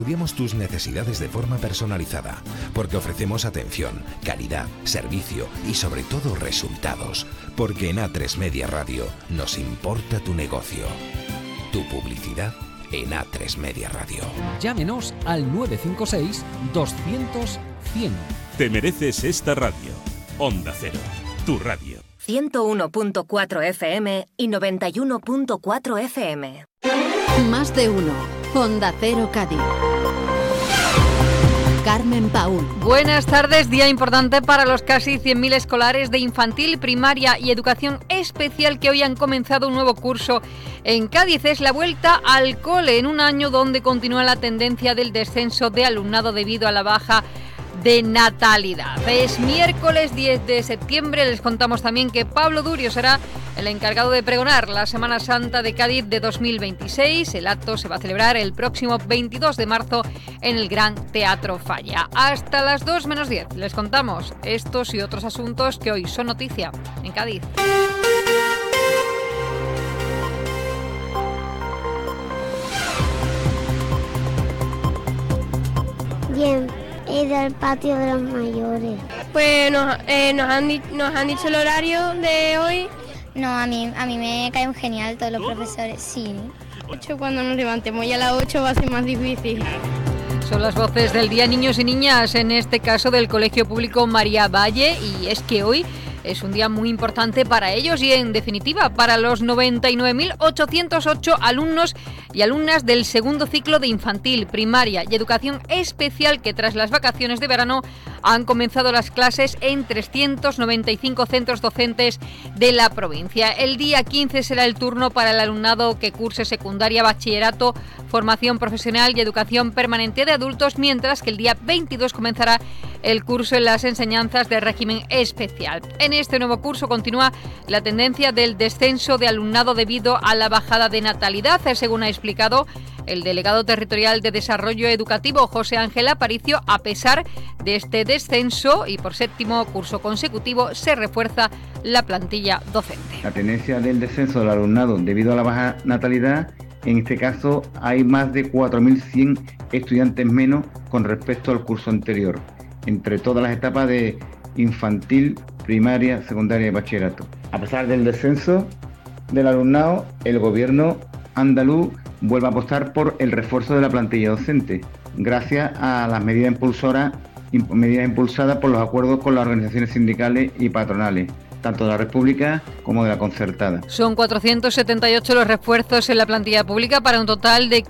Estudiamos tus necesidades de forma personalizada, porque ofrecemos atención, calidad, servicio y sobre todo resultados, porque en A3 Media Radio nos importa tu negocio. Tu publicidad en A3 Media Radio. Llámenos al 956 200 100. Te mereces esta radio. Onda Cero, tu radio. 101.4 FM y 91.4 FM. Más de uno. Onda Cero Cádiz. Carmen Paúl. Buenas tardes, día importante para los casi 100.000 escolares de infantil, primaria y educación especial que hoy han comenzado un nuevo curso en Cádiz. Es la vuelta al cole en un año donde continúa la tendencia del descenso de alumnado debido a la baja de natalidad. Es miércoles 10 de septiembre. Les contamos también que Pablo Durio será el encargado de pregonar la Semana Santa de Cádiz de 2026. El acto se va a celebrar el próximo 22 de marzo en el Gran Teatro Falla. Hasta las 2 menos 10 les contamos estos y otros asuntos que hoy son noticia en Cádiz. Bien. He ido al patio de los mayores. Pues nos han dicho el horario de hoy. No, a mí me caen genial todos los profesores, sí. 8 cuando nos levantemos y a las 8 va a ser más difícil. Son las voces del Día Niños y Niñas, en este caso del Colegio Público María Valle, y es que hoy es un día muy importante para ellos y, en definitiva, para los 99.808 alumnos y alumnas del segundo ciclo de infantil, primaria y educación especial que tras las vacaciones de verano han comenzado las clases en 395 centros docentes de la provincia. El día 15 será el turno para el alumnado que curse secundaria, bachillerato, formación profesional y educación permanente de adultos, mientras que el día 22 comenzará el curso en las enseñanzas de régimen especial. En este nuevo curso continúa la tendencia del descenso de alumnado debido a la bajada de natalidad, según ha explicado el delegado territorial de Desarrollo Educativo, José Ángel Aparicio. A pesar de este descenso y por séptimo curso consecutivo, se refuerza la plantilla docente. La tendencia del descenso del alumnado debido a la baja natalidad, en este caso hay más de 4.100 estudiantes menos con respecto al curso anterior, entre todas las etapas de infantil, primaria, secundaria y bachillerato. A pesar del descenso del alumnado, el gobierno andaluz vuelve a apostar por el refuerzo de la plantilla docente, gracias a las medidas impulsadas por los acuerdos con las organizaciones sindicales y patronales, tanto de la República como de la concertada. Son 478 los refuerzos en la plantilla pública para un total de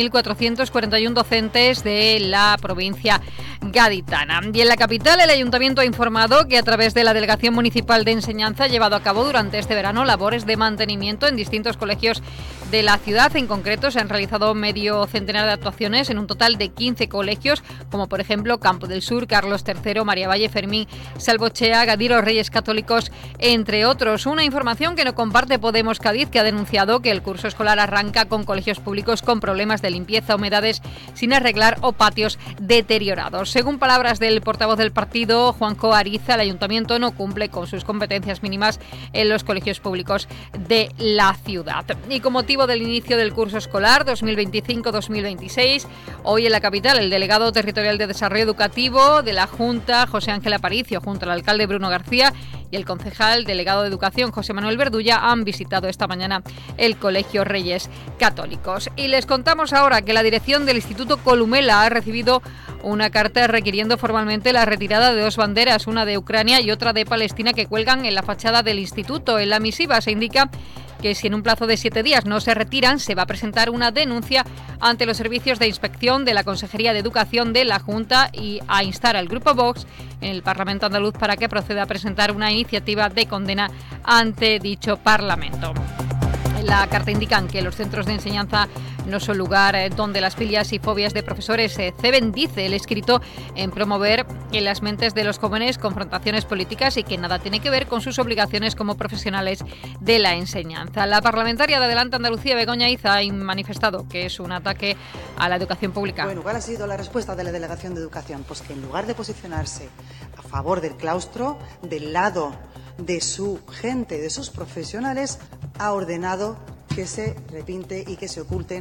15.441 docentes de la provincia gaditana. Y en la capital, el Ayuntamiento ha informado que a través de la Delegación Municipal de Enseñanza ha llevado a cabo durante este verano labores de mantenimiento en distintos colegios de la ciudad. En concreto, se han realizado medio centenar de actuaciones en un total de 15 colegios, como por ejemplo Campo del Sur, Carlos III, María Valle, Fermín, Salvochea, Gadiro, Reyes Católicos, entre otros. Una información que no comparte Podemos Cádiz, que ha denunciado que el curso escolar arranca con colegios públicos con problemas de limpieza, humedades sin arreglar o patios deteriorados. Según palabras del portavoz del partido, Juanjo Ariza, el ayuntamiento no cumple con sus competencias mínimas en los colegios públicos de la ciudad. Y con motivo del inicio del curso escolar 2025-2026, hoy en la capital, el delegado territorial de Desarrollo Educativo de la Junta, José Ángel Aparicio, junto al alcalde Bruno García y el concejal delegado de Educación, José Manuel Verdulla, han visitado esta mañana el Colegio Reyes Católicos. Y les contamos ahora que la dirección del Instituto Columela ha recibido una carta requiriendo formalmente la retirada de 2 banderas, una de Ucrania y otra de Palestina, que cuelgan en la fachada del instituto. En la misiva se indica que si en un plazo de 7 días no se retiran, se va a presentar una denuncia ante los servicios de inspección de la Consejería de Educación de la Junta y a instar al Grupo Vox en el Parlamento andaluz para que proceda a presentar una iniciativa de condena ante dicho Parlamento. En la carta indican que los centros de enseñanza no son lugar donde las filias y fobias de profesores se ceben, dice el escrito, en promover en las mentes de los jóvenes confrontaciones políticas y que nada tiene que ver con sus obligaciones como profesionales de la enseñanza. La parlamentaria de Adelante Andalucía, Begoña Iza, ha manifestado que es un ataque a la educación pública. Bueno, ¿cuál ha sido la respuesta de la Delegación de Educación? Pues que en lugar de posicionarse a favor del claustro, del lado de su gente, de sus profesionales, ha ordenado que se repinte y que se oculten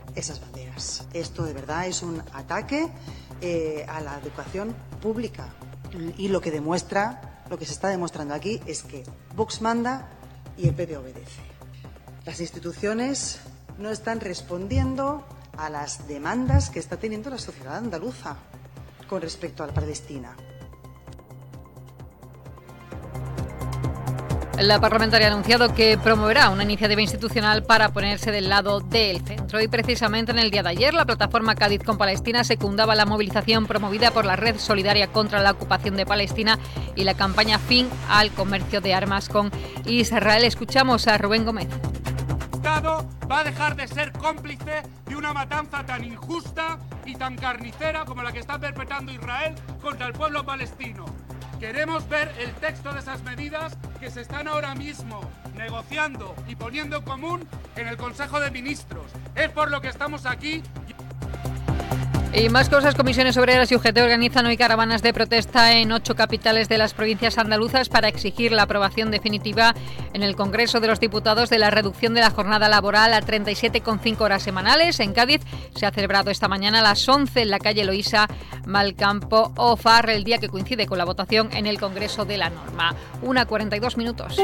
esas banderas. Esto de verdad es un ataque a la educación pública y lo que se está demostrando aquí es que Vox manda y el PP obedece. Las instituciones no están respondiendo a las demandas que está teniendo la sociedad andaluza con respecto a la Palestina. La parlamentaria ha anunciado que promoverá una iniciativa institucional para ponerse del lado del centro. Y precisamente en el día de ayer, la plataforma Cádiz con Palestina secundaba la movilización promovida por la Red Solidaria contra la Ocupación de Palestina y la campaña Fin al Comercio de Armas con Israel. Escuchamos a Rubén Gómez. El Estado va a dejar de ser cómplice de una matanza tan injusta y tan carnicera como la que está perpetrando Israel contra el pueblo palestino. Queremos ver el texto de esas medidas que se están ahora mismo negociando y poniendo en común en el Consejo de Ministros. Es por lo que estamos aquí. Y más cosas, comisiones obreras y UGT organizan hoy caravanas de protesta en 8 capitales de las provincias andaluzas para exigir la aprobación definitiva en el Congreso de los Diputados de la reducción de la jornada laboral a 37,5 horas semanales. En Cádiz se ha celebrado esta mañana a las 11 en la calle Eloísa Malcampo Ofar, el día que coincide con la votación en el Congreso de la norma. 1:42 minutos.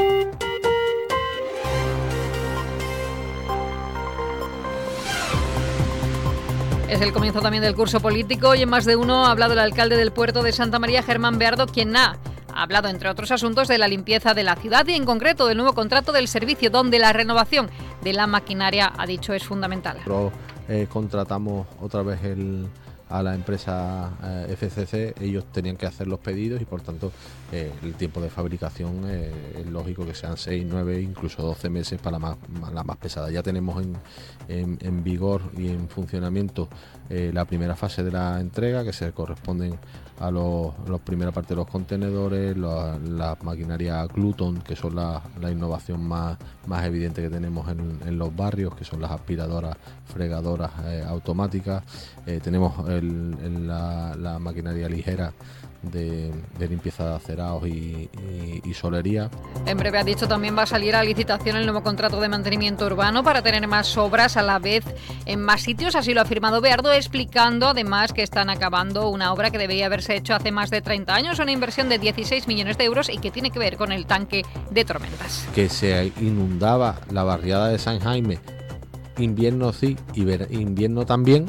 Es el comienzo también del curso político y en Más de Uno ha hablado el alcalde del puerto de Santa María, Germán Beardo, quien ha hablado, entre otros asuntos, de la limpieza de la ciudad y en concreto del nuevo contrato del servicio, donde la renovación de la maquinaria, ha dicho, es fundamental. Contratamos otra vez a la empresa FCC, ellos tenían que hacer los pedidos y por tanto el tiempo de fabricación es lógico que sean 6, 9, incluso 12 meses para la más pesada. Ya tenemos en vigor y en funcionamiento la primera fase de la entrega, que se corresponden a la primera parte de los contenedores, la maquinaria Gluton, que son la innovación más evidente que tenemos en los barrios, que son las aspiradoras, fregadoras automáticas. Tenemos la maquinaria ligera de limpieza de acerados y solería. En breve, ha dicho, también va a salir a licitación el nuevo contrato de mantenimiento urbano para tener más obras a la vez en más sitios. Así lo ha afirmado Beardo, explicando además que están acabando una obra que debería haberse hecho hace más de 30 años, una inversión de 16 millones de euros y que tiene que ver con el tanque de tormentas. Que se inundaba la barriada de San Jaime, invierno sí y invierno también,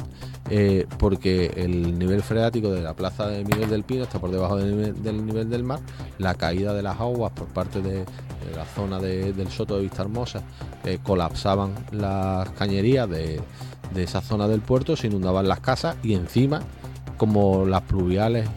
porque el nivel freático de la plaza de Miguel del Pino está por debajo del nivel del mar. La caída de las aguas por parte de la zona del Soto de Vistahermosa colapsaban las cañerías de esa zona del puerto, se inundaban las casas y encima, como las pluviales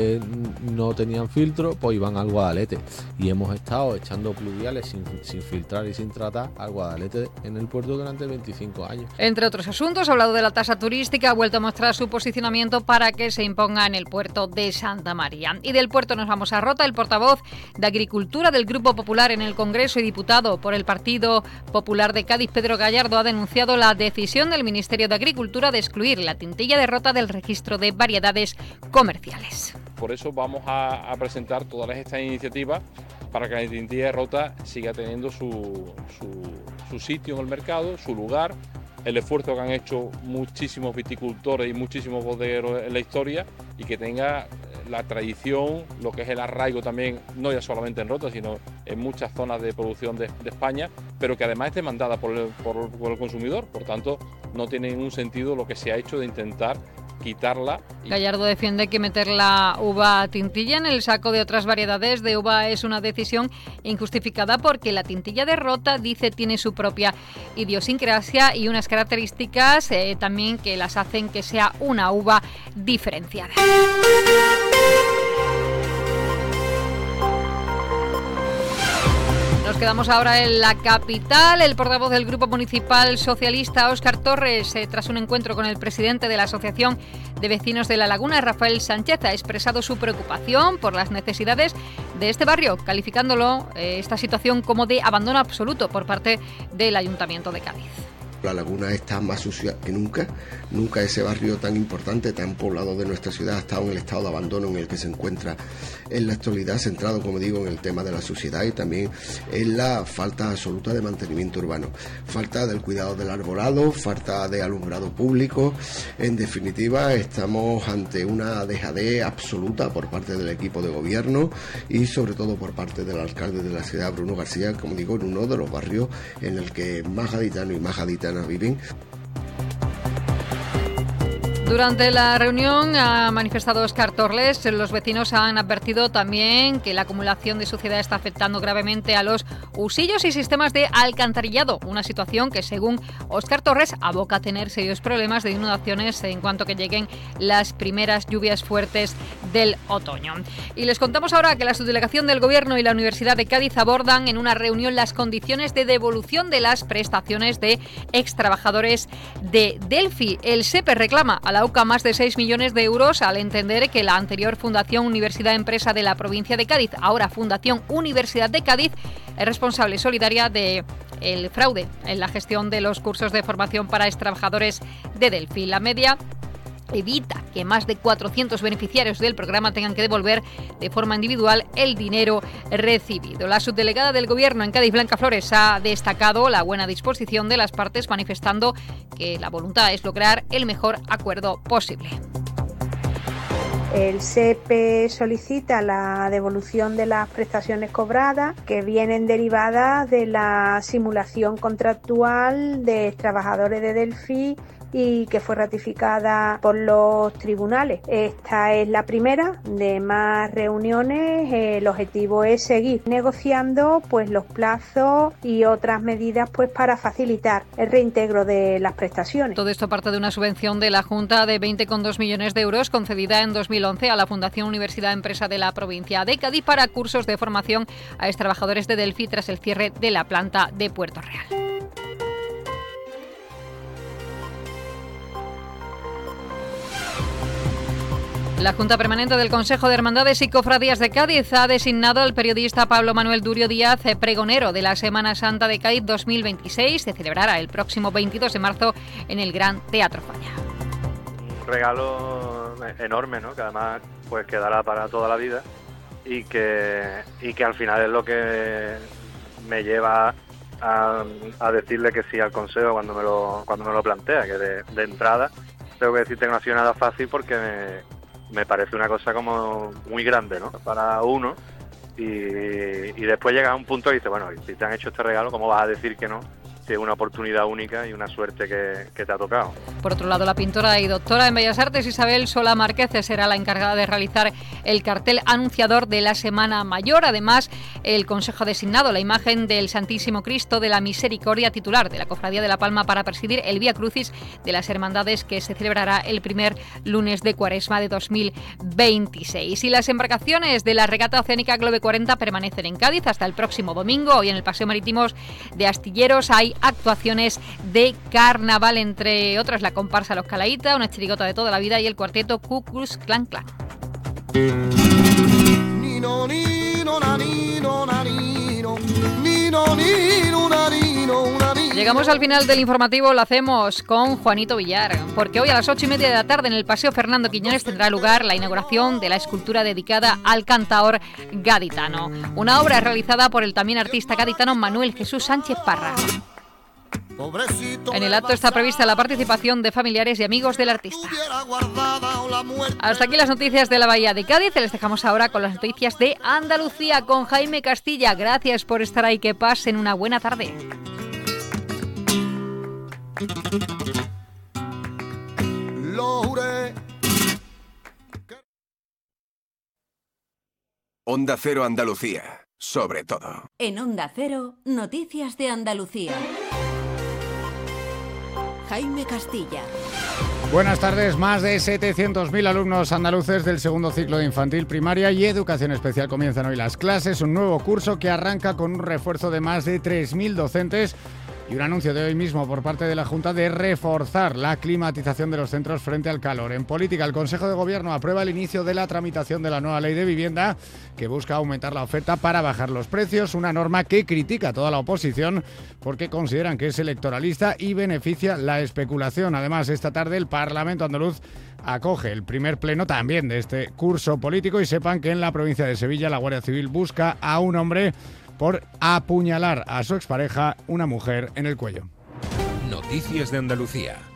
no tenían filtro, pues iban al Guadalete. Y hemos estado echando pluviales sin filtrar y sin tratar al Guadalete en el puerto durante 25 años. Entre otros asuntos, ha hablado de la tasa turística, ha vuelto a mostrar su posicionamiento para que se imponga en el puerto de Santa María. Y del puerto nos vamos a Rota. El portavoz de Agricultura del Grupo Popular en el Congreso y diputado por el Partido Popular de Cádiz, Pedro Gallardo, ha denunciado la decisión del Ministerio de Agricultura de excluir la tintilla de Rota del registro de variedades comerciales. Por eso vamos a presentar todas estas iniciativas para que la tintilla de Rota siga teniendo su sitio en el mercado, su lugar, el esfuerzo que han hecho muchísimos viticultores y muchísimos bodegueros en la historia y que tenga la tradición, lo que es el arraigo también, no ya solamente en Rota, sino en muchas zonas de producción de España, pero que además es demandada por el consumidor. Por tanto, no tiene ningún sentido lo que se ha hecho de intentar quitarla. Gallardo defiende que meter la uva tintilla en el saco de otras variedades de uva es una decisión injustificada porque la tintilla de Rota, dice, tiene su propia idiosincrasia y unas características también que las hacen que sea una uva diferenciada. Nos quedamos ahora en la capital. El portavoz del Grupo Municipal Socialista, Óscar Torres, tras un encuentro con el presidente de la Asociación de Vecinos de La Laguna, Rafael Sánchez, ha expresado su preocupación por las necesidades de este barrio, calificándolo esta situación como de abandono absoluto por parte del Ayuntamiento de Cádiz. La Laguna está más sucia que nunca. Nunca ese barrio tan importante, tan poblado de nuestra ciudad ha estado en el estado de abandono en el que se encuentra en la actualidad, centrado, como digo, en el tema de la suciedad y también en la falta absoluta de mantenimiento urbano, falta del cuidado del arbolado, falta de alumbrado público. En definitiva, estamos ante una dejadez absoluta por parte del equipo de gobierno y sobre todo por parte del alcalde de la ciudad, Bruno García, como digo, en uno de los barrios en el que más gaditanos y más gaditanas viven. Durante la reunión ha manifestado Óscar Torres, los vecinos han advertido también que la acumulación de suciedad está afectando gravemente a los usillos y sistemas de alcantarillado, una situación que, según Óscar Torres, aboca a tener serios problemas de inundaciones en cuanto que lleguen las primeras lluvias fuertes del otoño. Y les contamos ahora que la subdelegación del Gobierno y la Universidad de Cádiz abordan en una reunión las condiciones de devolución de las prestaciones de extrabajadores de Delphi. El SEPE reclama a la UCA más de 6 millones de euros al entender que la anterior Fundación Universidad Empresa de la provincia de Cádiz, ahora Fundación Universidad de Cádiz, es responsable solidaria del fraude en la gestión de los cursos de formación para extrabajadores de Delphi. La media evita que más de 400 beneficiarios del programa tengan que devolver de forma individual el dinero recibido. La subdelegada del Gobierno en Cádiz, Blanca Flores, ha destacado la buena disposición de las partes, manifestando que la voluntad es lograr el mejor acuerdo posible. El SEPE solicita la devolución de las prestaciones cobradas que vienen derivadas de la simulación contractual de trabajadores de Delphi y que fue ratificada por los tribunales. Esta es la primera de más reuniones. El objetivo es seguir negociando pues los plazos y otras medidas pues para facilitar el reintegro de las prestaciones. Todo esto parte de una subvención de la Junta de 20,2 millones de euros concedida en 2011 a la Fundación Universidad Empresa de la provincia de Cádiz para cursos de formación a extrabajadores de Delphi tras el cierre de la planta de Puerto Real. La Junta Permanente del Consejo de Hermandades y Cofradías de Cádiz ha designado al periodista Pablo Manuel Durio Díaz pregonero de la Semana Santa de Cádiz 2026. Se celebrará el próximo 22 de marzo en el Gran Teatro Falla. Un regalo enorme, ¿no? Que además pues quedará para toda la vida y que al final es lo que me lleva a decirle que sí al Consejo cuando me lo plantea, que de entrada tengo que decirte que no ha sido nada fácil porque me parece una cosa como muy grande, ¿no? Para uno y después llega a un punto y dice, bueno, si te han hecho este regalo, ¿cómo vas a decir que no? Si es una oportunidad única y una suerte que te ha tocado. Por otro lado, la pintora y doctora en Bellas Artes Isabel Solá Márquez será la encargada de realizar el cartel anunciador de la Semana Mayor. Además, el Consejo ha designado la imagen del Santísimo Cristo de la Misericordia, titular de la Cofradía de la Palma, para presidir el Vía Crucis de las Hermandades, que se celebrará el primer lunes de Cuaresma de 2026. Y las embarcaciones de la regata oceánica Globe 40 permanecen en Cádiz hasta el próximo domingo. Hoy en el Paseo Marítimo de Astilleros hay actuaciones de carnaval, entre otras la comparsa Los Calaíta, una chirigota de toda la vida, y el cuarteto Ku Klux Klan Klan. Llegamos al final del informativo, lo hacemos con Juanito Villar, porque hoy a las 8:30 de la tarde en el Paseo Fernando Quiñones tendrá lugar la inauguración de la escultura dedicada al cantaor gaditano, una obra realizada por el también artista gaditano Manuel Jesús Sánchez Parra. En el acto está prevista la participación de familiares y amigos del artista. Hasta aquí las noticias de la Bahía de Cádiz. Les dejamos ahora con las noticias de Andalucía con Jaime Castilla. Gracias por estar ahí, que pasen una buena tarde. Onda Cero Andalucía, sobre todo. En Onda Cero, noticias de Andalucía. Jaime Castilla. Buenas tardes. Más de 700.000 alumnos andaluces del segundo ciclo de infantil, primaria y educación especial comienzan hoy las clases. Un nuevo curso que arranca con un refuerzo de más de 3.000 docentes y un anuncio de hoy mismo por parte de la Junta de reforzar la climatización de los centros frente al calor. En política, el Consejo de Gobierno aprueba el inicio de la tramitación de la nueva ley de vivienda que busca aumentar la oferta para bajar los precios, una norma que critica toda la oposición porque consideran que es electoralista y beneficia la especulación. Además, esta tarde el Parlamento andaluz acoge el primer pleno también de este curso político y sepan que en la provincia de Sevilla la Guardia Civil busca a un hombre por apuñalar a su expareja, una mujer, en el cuello. Noticias de Andalucía.